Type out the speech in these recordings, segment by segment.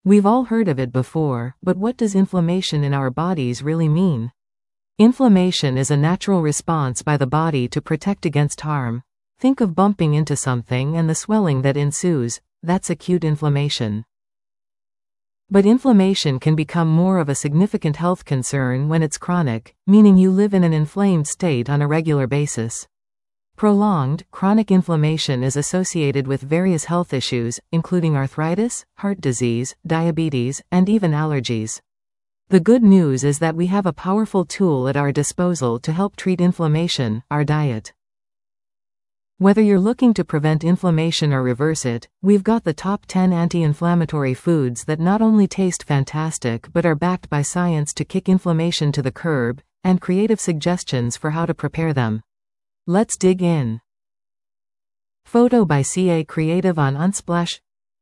We've all heard of it before, but what does inflammation in our bodies really mean? Inflammation is a natural response by the body to protect against harm. Think of bumping into something and the swelling that ensues. That's acute inflammation. But inflammation can become more of a significant health concern when it's chronic, meaning you live in an inflamed state on a regular basis. Prolonged, chronic inflammation is associated with various health issues, including arthritis, heart disease, diabetes, and even allergies. The good news is that we have a powerful tool at our disposal to help treat inflammation: our diet. Whether you're looking to prevent inflammation or reverse it, we've got the top 10 anti-inflammatory foods that not only taste fantastic but are backed by science to kick inflammation to the curb, and creative suggestions for how to prepare them. Let's dig in. Photo by CA Creative on Unsplash.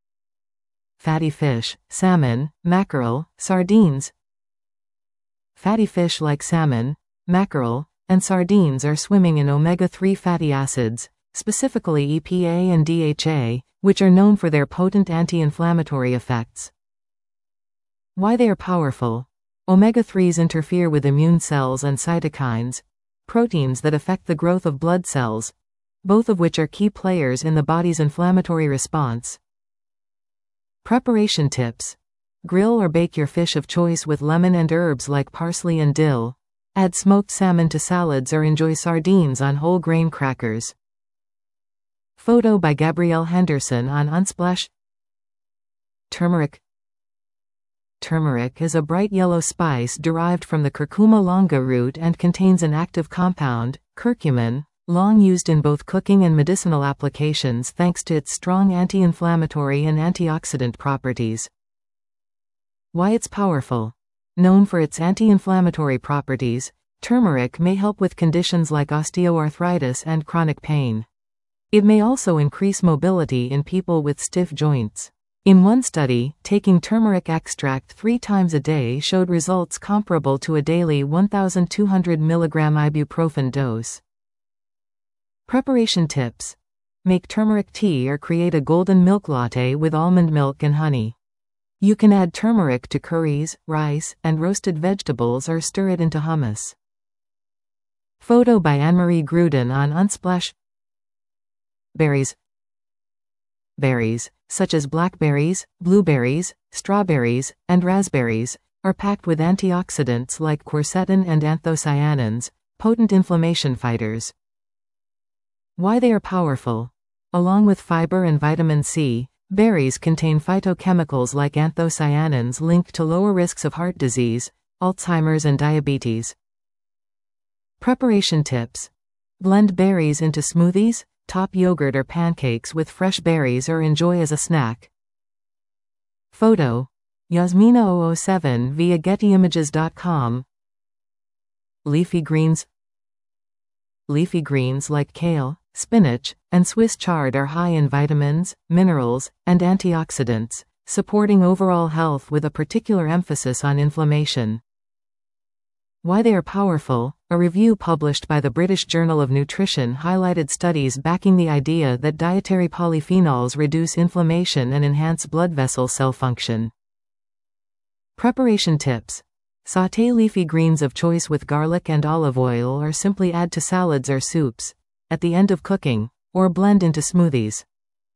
Fatty fish, salmon, mackerel, sardines. Fatty fish like salmon, mackerel, and sardines are swimming in omega-3 fatty acids, specifically EPA and DHA, which are known for their potent anti-inflammatory effects. Why they are powerful. Omega-3s interfere with immune cells and cytokines, proteins that affect the growth of blood cells, both of which are key players in the body's inflammatory response. Preparation tips. Grill or bake your fish of choice with lemon and herbs like parsley and dill. Add smoked salmon to salads or enjoy sardines on whole grain crackers. Photo by Gabrielle Henderson on Unsplash. Turmeric. Turmeric is a bright yellow spice derived from the curcuma longa root and contains an active compound, curcumin, long used in both cooking and medicinal applications thanks to its strong anti-inflammatory and antioxidant properties. Why it's powerful. Known for its anti-inflammatory properties, turmeric may help with conditions like osteoarthritis and chronic pain. It may also increase mobility in people with stiff joints. In one study, taking turmeric extract 3 times a day showed results comparable to a daily 1,200 mg ibuprofen dose. Preparation tips. Make turmeric tea or create a golden milk latte with almond milk and honey. You can add turmeric to curries, rice, and roasted vegetables or stir it into hummus. Photo by Anne-Marie Gruden on Unsplash. Berries. Berries, such as blackberries, blueberries, strawberries, and raspberries, are packed with antioxidants like quercetin and anthocyanins, potent inflammation fighters. Why they are powerful. Along with fiber and vitamin C, berries contain phytochemicals like anthocyanins linked to lower risks of heart disease, Alzheimer's and diabetes. Preparation tips. Blend berries into smoothies, top yogurt or pancakes with fresh berries or enjoy as a snack. Photo. Yasmina007 via gettyimages.com. Leafy greens. Leafy greens like kale, spinach, and Swiss chard are high in vitamins, minerals, and antioxidants, supporting overall health with a particular emphasis on inflammation. Why they are powerful. A review published by the British Journal of Nutrition highlighted studies backing the idea that dietary polyphenols reduce inflammation and enhance blood vessel cell function. Preparation tips. Sauté leafy greens of choice with garlic and olive oil or simply add to salads or soups at the end of cooking, or blend into smoothies.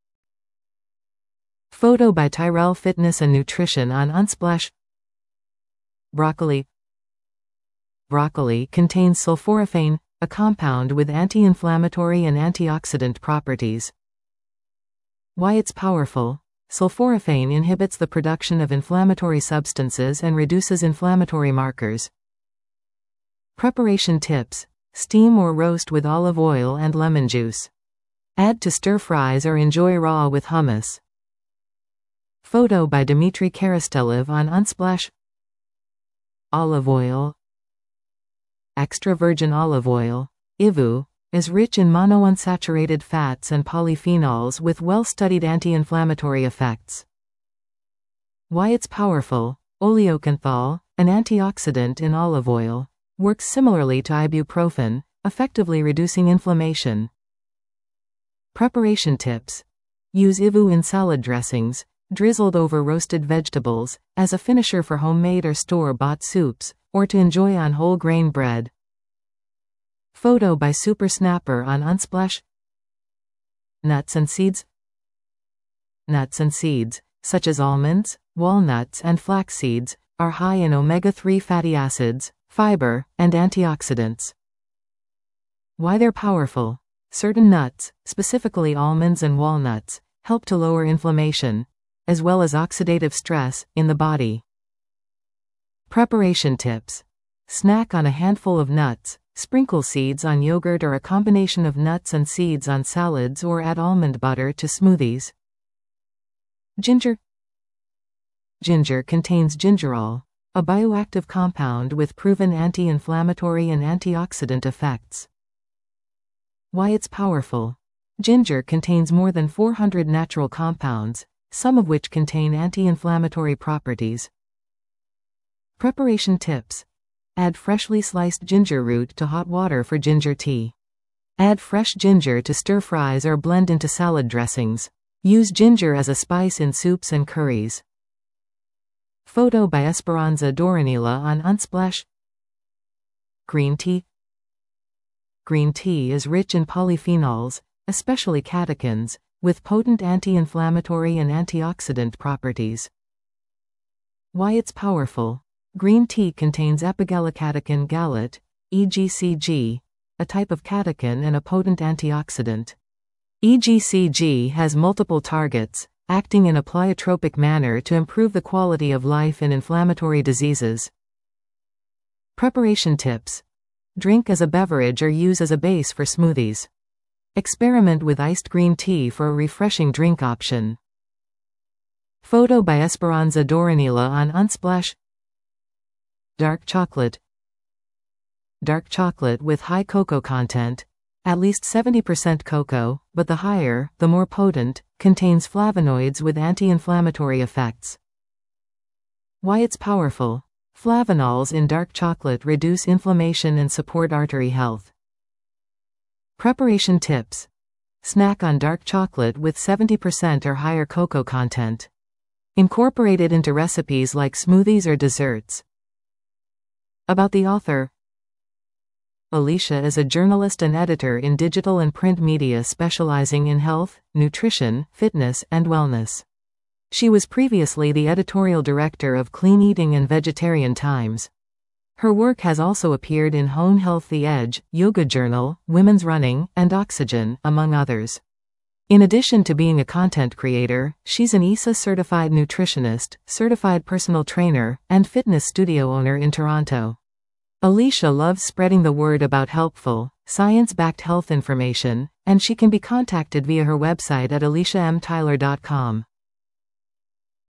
Photo by Tyrell Fitness and Nutrition on Unsplash. Broccoli. Broccoli contains sulforaphane, a compound with anti-inflammatory and antioxidant properties. Why it's powerful. Sulforaphane inhibits the production of inflammatory substances and reduces inflammatory markers. Preparation tips. Steam or roast with olive oil and lemon juice. Add to stir fries or enjoy raw with hummus. Photo by Dmitry Karastelev on Unsplash. Olive oil. Extra virgin olive oil, IVU, is rich in monounsaturated fats and polyphenols with well-studied anti-inflammatory effects. Why it's powerful. Oleocanthal, an antioxidant in olive oil, works similarly to ibuprofen, effectively reducing inflammation. Preparation tips. Use IVU in salad dressings, drizzled over roasted vegetables, as a finisher for homemade or store-bought soups, or to enjoy on whole grain bread. Photo by Super Snapper on Unsplash. Nuts and seeds. Nuts and seeds, such as almonds, walnuts and flax seeds, are high in omega-3 fatty acids, fiber, and antioxidants. Why they're powerful. Certain nuts, specifically almonds and walnuts, help to lower inflammation, as well as oxidative stress, in the body. Preparation tips. Snack on a handful of nuts, sprinkle seeds on yogurt or a combination of nuts and seeds on salads, or add almond butter to smoothies. Ginger. Ginger contains gingerol, a bioactive compound with proven anti-inflammatory and antioxidant effects. Why it's powerful. Ginger contains more than 400 natural compounds, some of which contain anti-inflammatory properties. Preparation tips. Add freshly sliced ginger root to hot water for ginger tea. Add fresh ginger to stir fries or blend into salad dressings. Use ginger as a spice in soups and curries. Photo by Esperanza Doranila on Unsplash. Green tea. Green tea is rich in polyphenols, especially catechins, with potent anti-inflammatory and antioxidant properties. Why it's powerful. Green tea contains epigallocatechin gallate, EGCG, a type of catechin and a potent antioxidant. EGCG has multiple targets, acting in a pleiotropic manner to improve the quality of life in inflammatory diseases. Preparation tips. Drink as a beverage or use as a base for smoothies. Experiment with iced green tea for a refreshing drink option. Photo by Esperanza Doranila on Unsplash. Dark chocolate. Dark chocolate with high cocoa content, at least 70% cocoa, but the higher, the more potent, contains flavonoids with anti-inflammatory effects. Why it's powerful. Flavanols in dark chocolate reduce inflammation and support artery health. Preparation tips. Snack on dark chocolate with 70% or higher cocoa content. Incorporate it into recipes like smoothies or desserts. About the author. Alicia is a journalist and editor in digital and print media specializing in health, nutrition, fitness, and wellness. She was previously the editorial director of Clean Eating and Vegetarian Times. Her work has also appeared in Hone Health, The Edge, Yoga Journal, Women's Running, and Oxygen, among others. In addition to being a content creator, she's an ESA-certified nutritionist, certified personal trainer, and fitness studio owner in Toronto. Alicia loves spreading the word about helpful, science-backed health information, and she can be contacted via her website at aliciamtyler.com.